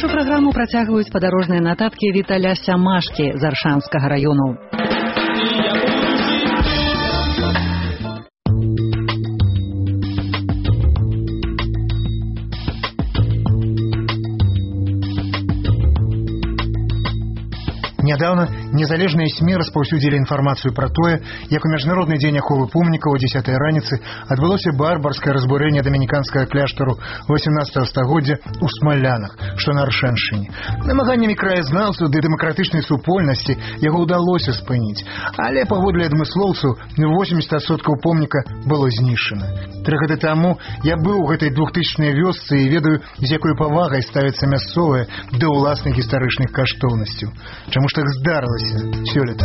Нашу праграму працягваюць падарожныя нататкі Віталя Сямашкі з Аршанскага раёну. Нядаўна незалежныя СМІ распаўсюдзілі інфармацыю пра тое, як у міжнародны дзень аховы помнікаў о 10-й раніцы адбылося барбарскае разбурэнне дамініканскага кляштару 18 стагоддзя ў Смалянах, што на Аршэншчыне. Намаганнямі краязнаўцаў ды дэмакратычнай супольнасці яго ўдалося спыніць, але паводле адмыслоўцаў 80% помніка было знішчана. 3 гады таму я быў у гэтай 2000-й вёсцы і ведаю, з якой павагай ставіцца мясцовая да ўласных гістарычных каштоўнасцяў. Чаму ж так здарылася сёлета?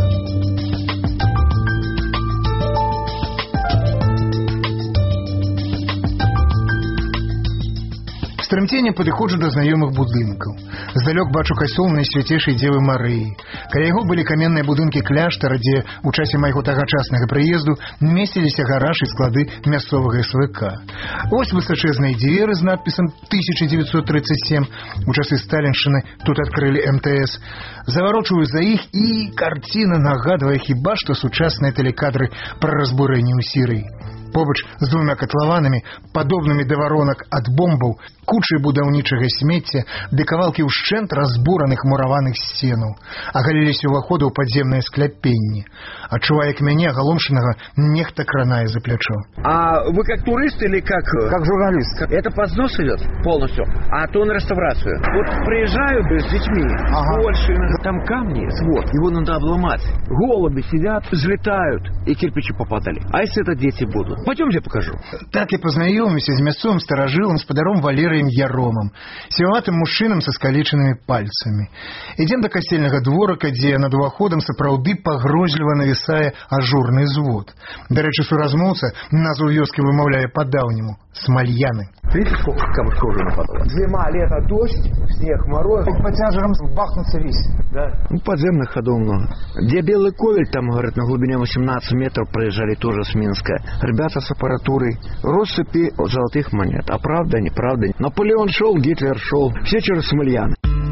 З трымценнем падыходжу да знаёмых будынкаў. Здалёк бачу касцёл Найсвяцейшай Дзевы Марыі. Каля яго былі каменныя будынкі кляштара, дзе ў часе майго тагачаснага прыезду месціліся гараж і склады мясцовага СВК. Вось высачэзныя дзверы з надпісам 1937. У часы сталіншчыны тут адкрылі МТС. Заварочваю за іх, і карціна нагадвае хіба што сучасныя тэлекадры пра разбурэнне ў Сірыі. Побач з двумя катлаванамі, падобнымі да варонак ад бомбаў, кучай будаўнічага смецця ды кавалкі ўшчэнт разбураных мураваных сценаў. Агаліліся ўваходы ў падземныя скляпенні. Адчуваю, як мяне, галомшанага, нехта кранае за плячо. А вы как турист или как? Как журналист. Это под снос идет полностью, а то на реставрацию. Вот приезжаю с детьми, больше, там камни, свод, его надо обломать. Голуби сидят, взлетают, и кирпичи попадали. А если это дети будут? Пойдемте покажу. Так і пазнаёміўся з мясцовым старажылам спадаром Валерыем Яромам, сіватым мужчынам са скалечанымі пальцамі. Ідзем да касцельнага дворыка, дзе над уваходам сапраўды пагрозліва навісае ажурны звод. Дарэчы, суразмоўца назву вёскі вымаўляе па-даўняму — Смальяны. Видите, сколько камушков уже нападало? Зима, лето, дождь, снег, мороз. По тяжерам бахнуться весь. Да. Ну, подземных ходов много. Где Белый Ковель, там, говорят, на глубине 18 метров проезжали тоже с Минска. Ребята с аппаратурой. Россыпи золотых монет. А правда, неправда. Наполеон шел, Гитлер шел. Все через Смольяны.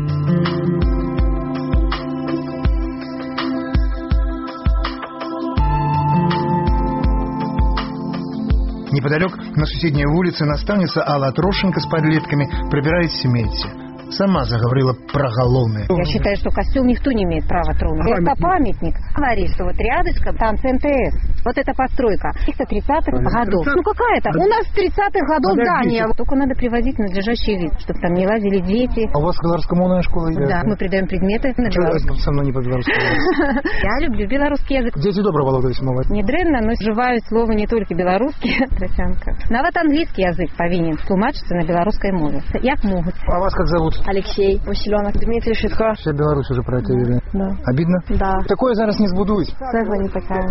Неподалеку на соседней улице наставница Алла Трошенко с подлетками прибирает смеси. Сама заговорила про галлоны. Я считаю, что костюм никто не имеет права тронуть. Это памятник. Говорит, что вот рядышком там МТС. Вот эта постройка. Это 30-х годов. Ну какая-то? У нас 30-х годов здание. Только надо приводить надлежащий вид, чтобы там не лазили дети. А у вас белорусскомовная школа идет? Да, мы придаем предметы на белорусском. Со мной не по-белорусски. Я люблю белорусский язык. Дети добро володают мовой. Не древно, но вживаю слово не только белорусский, Тросянка. Но вот английский язык повинен тлумачиться на белорусской мове. Як могут. А вас как зовут? Алексей Василенок, Дмитрий Шитко. Вся Беларусь уже про это видно. Да. Обидно? Да. Такое зараз не збудують. Цегла не такая.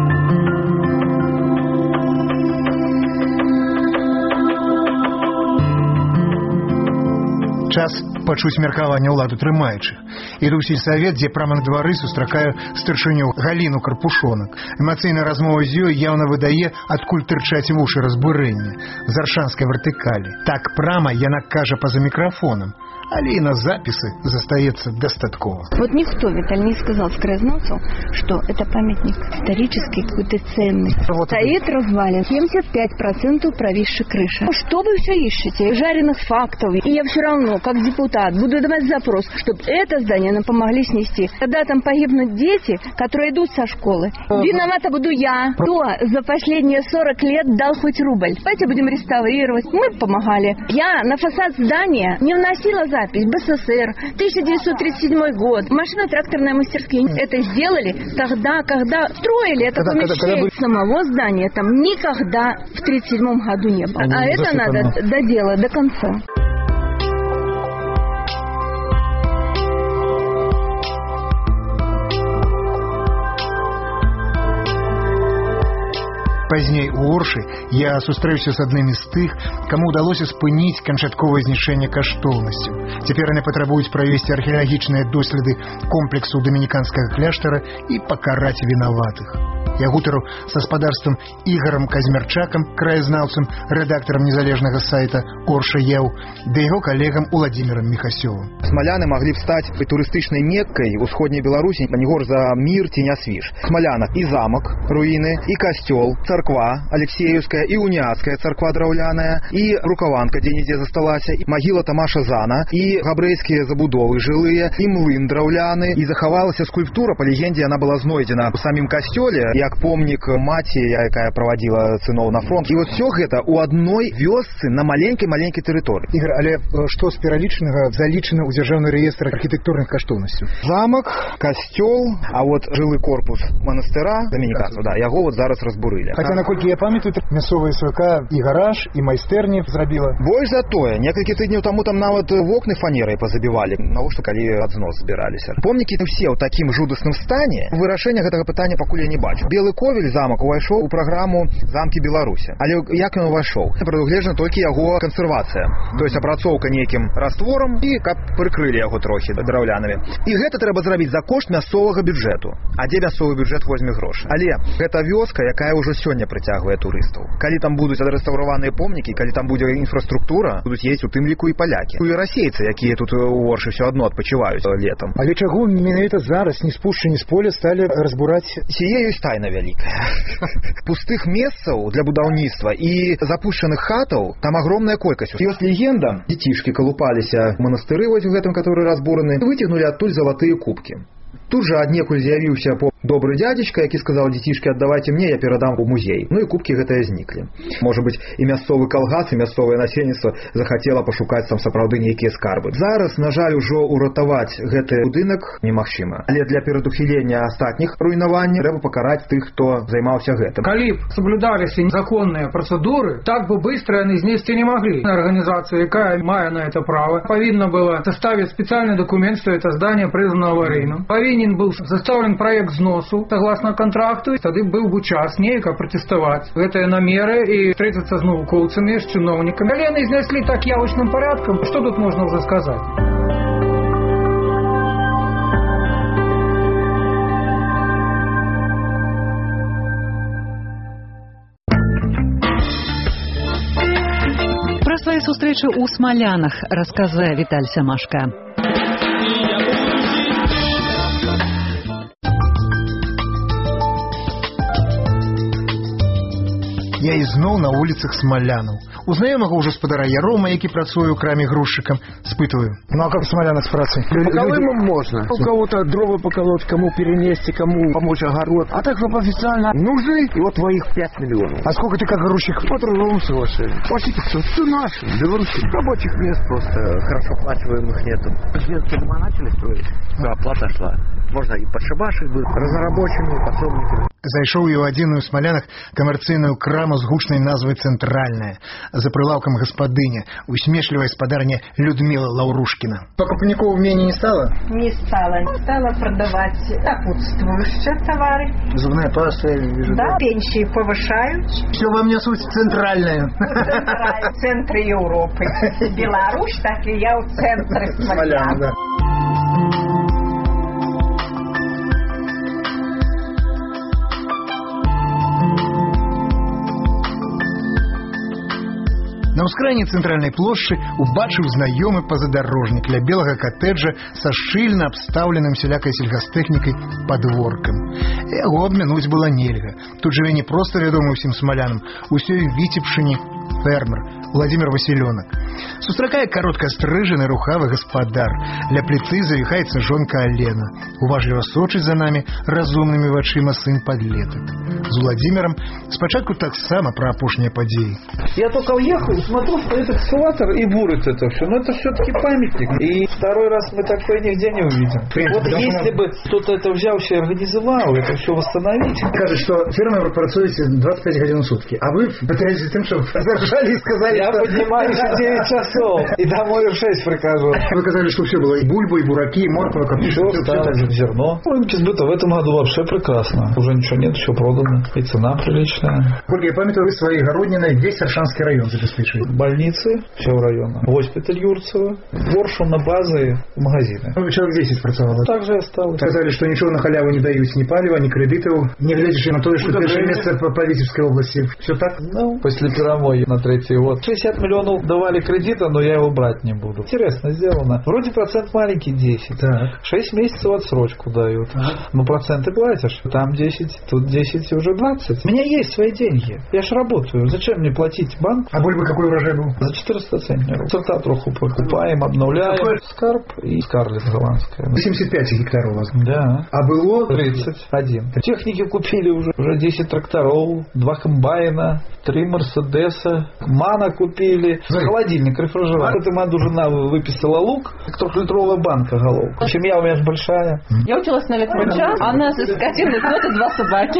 Час пачуць меркаванне ўладу трымаючых. Іду ў сельсавет, дзе прама на двары сустракаю старшыню Галіну Карпушонак. Эмацыйная размова з ёй яўна выдае, адкуль тырчаць вушы разбурэння з аршанскай вертыкалі. Так прама яна кажа па-за мікрафонам, але і на запісы застаецца дастаткова. Вот никто, Виталий, не сказал с краязнавцу, что это памятник исторический какой-то ценный. Вот стоит развалин, 75% провисшей крыши. Ну, что вы все ищете? Жареных фактов. И я все равно, как депутат, буду давать запрос, чтобы это здание нам помогли снести. Когда там погибнут дети, которые идут со школы, виновата буду я. Кто за последние 40 лет дал хоть рубль? Давайте будем реставрировать. Мы помогали. Я на фасад здания не вносила запись БССР, 1937 год, машино-тракторная мастерские. Это сделали тогда, когда строили это помещение. Самого здания там никогда в 1937 году не было. А это надо доделать до конца. Пазней у Оршы я сустрэўся з аднымі з тых, каму ўдалося спыніць канчатковае знішчэнне каштоўнасцяў. Цяпер яны патрабуюць правесці археалагічныя доследы комплексу дамініканскага кляштара і пакараць вінаватых. Я гутару са спадарствам Ігорам Казмярчакам, краязнаўцам, рэдактарам незалежнага сайта Орша.ЕУ, да яго калегам Уладзімірам Міхасёвым. Смаляны маглі б стаць турыстычнай Меккай усходняй Беларусі, не горш за Мір ці Нясвіж. Смаляна і замак, руіны, і касцёл, царква Алексеевская, і уніацкая царква драўляная, і рукаванка дзе-нідзе засталася, і магіла Тамаша Зана, і габрэйскія забудовы жылыя, і млын драўляны, і захавалася скульптура, па легендзе яна была знойдзена у самім касцёле, як помнік маці, якая правадзіла сыноў на фронт. І вот все гэта ў адной вёсцы на маленькай тэрыторыі. Ігор, але што з пералічанага залічана ў дзяржаўны рэестр архітэктурных каштоўнасцяў? Замак, касцёл, а вот жылы корпус манастыра дамініканцаў, да, яго вот зараз разбурылі. Хаця, наколькі я памятаю, мясцовая СВК і гараж, і майстэрні зрабіла. Больш за тое, некалькі тыдняў таму там нават вокны фанерай пазабівалі, навошта калі ад знос збіраліся. Помнікі ўсе ў такім жудасным стане, вырашэння гэтага пытання пакуль я не бачу. Белы Ковель замак увайшоў у праграму «Замкі Беларусі». Але як ён увайшоў? Прадугледжана толькі яго кансервацыя, то есть апрацоўка нейкім растворам і каб прыкрылі яго трохі драўлянамі. І гэта трэба зрабіць за кошт мясцовага бюджэту. А дзе мясцовы бюджэт возьме грошы? Але гэта вёска, якая ўжо сёння прыцягвае турыстаў. Калі там будуць адрэстаўраваныя помнікі, калі там будзе інфраструктура, будуць ездзіць у тым ліку і палякі. І расейцы, якія тут у Оршы ўсё адно адпачываюць летам. Але чаго менавіта зараз, не спушчані з поля, сталі разбураць? Сие ёсць тайна вялікая. Пустых месцаў для будаўніцтва і запушчаных хатаў там агромная колькасць. Ёсць легенда, дзецішкі калупаліся в манастыры вось у гэтым, который разбураны, выцягнулі адтуль залатыя кубкі. Тут жа аднекуль з'явіўся добры дядзечка, які сказаў: дзецішкі, аддавайце мне, я перадам у музей. Ну і кубкі гэтыя зніклі. Можа быць, і мясцовы калгас, і мясцовае насельніцтва захацела пашукаць там сапраўды нейкія скарбы. Зараз, на жаль, ужо уратаваць гэты будынак немагчыма. Але для перадухілення астатніх руйнаванняў трэба пакараць тых, хто займаўся гэтым. Калі б соблюдаліся законныя працэдуры, так бы быстро яны знесці не маглі. Арганізацыя, якая мае на это право, павінна была составить специальный документ, что это здание признано аварийным. Павінен быў заставлен проект зносу согласно контракту, і тады быў бы час нейка пратэставаць гэтыя намеры і встретиться з навукоўцамі, з чыноўнікамі. Але яны знеслі так явочным порядком. Что тут можно уже сказать? Пра свае сустрэчы ў Смалянах расказвае Віталь Сямашка. Я ізноў на вуліцах Смалянаў. У знаёмага ўжо спадара Ярома, які працуе ў краме грузчыкам, спытваю: ну а как в Смалянах с працей? Таковым можно. У кого-то дрова поколоть, кому перенести, кому помочь огород. А так, чтобы официально нужны, и вот твоих 5 миллионов. А сколько ты как грузчик? По трудовому соглашению. Почти все наши, белорусы. Рабочих мест просто хорошо оплачиваемых нету. Членские дома начали строить, да, оплата шла. Можно и подшибаши быть, разнорабочими, подсобниками. Зайшоў і ў адзіную ў Смалянах камерцыйную краму з гучнай назвай «Цэнтральная». За прилавком господыня, усмешливая спадарня Людмила Лаурушкина. Покупников менее не стало? Не стало. Стала продавать сопутствующие товары. Зубная паста, я вижу. Да, пенсии повышают. Все вам несут центральную. В центре Европы. Беларусь, так и я в центре Смолян. Да. На ўскрайні цэнтральнай плошчы убачыў знаёмы пазадорожнік ля белага катэджа са шчыльна абстаўленым сялякай сельгастэхнікай падворкам. Яго абмінуць было нельга. Тут жыве не проста вядомы ўсім смалянам, усёй Віцебшчыне фермер Владимир Василёнок. Сустракае каротка стрыжаны рухавы гаспадар. Ля пліцы завіхаецца жонка Алена. Уважліва сочыць за намі разумнымі вачыма сын падлетак. З Владимиром спачатку таксама пра апошнія падзеі. Я только уехал, смотрю, стоит экскаватор и бурит это все. Но это все-таки памятник. И второй раз мы такое нигде не увидим. Вот если бы кто-то это взялся и организовал, это все восстановить. Кажется, что фермер працуете 25 годин в сутки, а вы пытаетесь тем, чтобы задержали и сказали, я что... поднимаюсь в 9 рассол. И домой в 6 прикажу. Вы сказали, что все было. И бульба, и бураки, и морковь, Все осталось, зерно. Рынки сбыта в этом году вообще прекрасно. Уже ничего нет, все продано. И цена приличная. Ольга, я памятаю, вы своей Городниной весь Аршанский район забеспечиваете. Больницы всего района. Госпиталь Юрцево. Горшу на базы, магазины. Человек 10 працевало. Так же и осталось. Сказали, что ничего на халяву не дают, ни палива, ни кредитов. Не глядишь на то, что первое место по Витебской области. Все так? Ну, после Перомой на 3-й год. 60 миллионов давали кредита, но я его брать не буду. Интересно сделано. Вроде процент маленький 10. Так. 6 месяцев отсрочку дают. Но проценты платишь. Там 10, тут 10 уже 20. У меня есть свои деньги. Я ж работаю. Зачем мне платить банк? А бульба какой урожай был? За 400 центнеров. Сорта троху покупаем, обновляем. Скарп и скарлет голландская. 75 гектаров у вас. Да. А было? 31. Техники купили уже 10 тракторов, 2 комбайна, 3 Мерседеса, Мана купили, холодильник, рефрижератор. В этом году жена выписала лук, 3-литровая банка головка. Семья у меня же большая. Я училась на ветврача, а у нас из скотины кот и 2 собаки.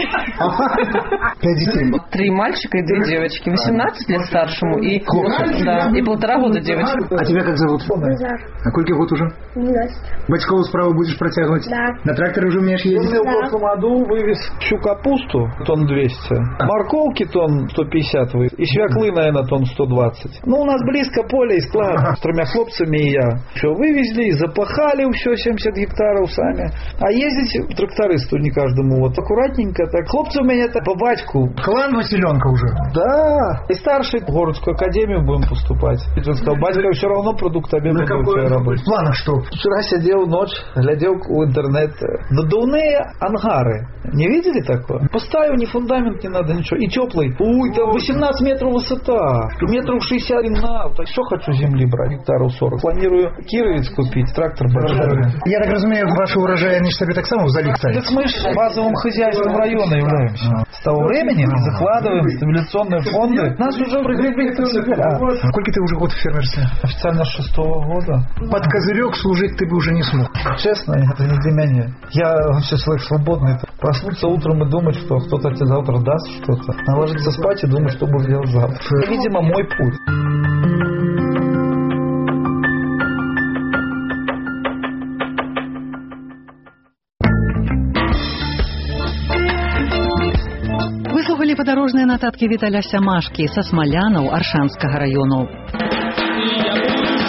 5 детей. 3 мальчика и 2 девочки. 18 лет старшему и 1,5 года девочка. А тебя как зовут? Назар. А сколько год уже? 12. Батькову справу будешь протягивать? Да. На тракторе уже умеешь ездить? В прошлом году вывез всю капусту тонн 200, морковки тонн 150 вывез, и свеклы, наверное, тонн 120. Ну, у нас близко поле и склад с 3 хлопцами и я. Все вывезли, запахали все 70 гектаров сами. А ездить трактористу не каждому. Вот аккуратненько так. Хлопцы у меня это по батьку. Клан Василенко уже? Да. И старший в городскую академию будем поступать. И он сказал, батька все равно продукт обеда будет работать. В планах что? Вчера сидел ночь, глядел в интернет. Надувные ангары. Не видели такое? Поставил, ни фундамент не надо, ничего. И теплый. Ой, там 18 метров высота. Метров 60 длина. Так что хочу земли брать? Гектаров 40. Планирую кировец купить, трактор большой. Я так разумею, ваши урожаи, они себе так само в залик ставят? Так мы же базовым хозяйством района являемся. С того времени мы закладываем стабилизационные фонды. Нас уже пригребли. А сколько ты уже год в фермерстве? Официально с 6-го года. Под козырек служить ты бы уже не смог. Честно, это не для меня. Я вообще человек свободный. Проснуться утром и думать, что кто-то тебе завтра даст что-то. А ложиться спать и думать, что будешь делать завтра. Это, видимо, мой путь. Выслухали падарожныя нататкі Віталя Сямашкі са Смалянаў Аршанскага раёну.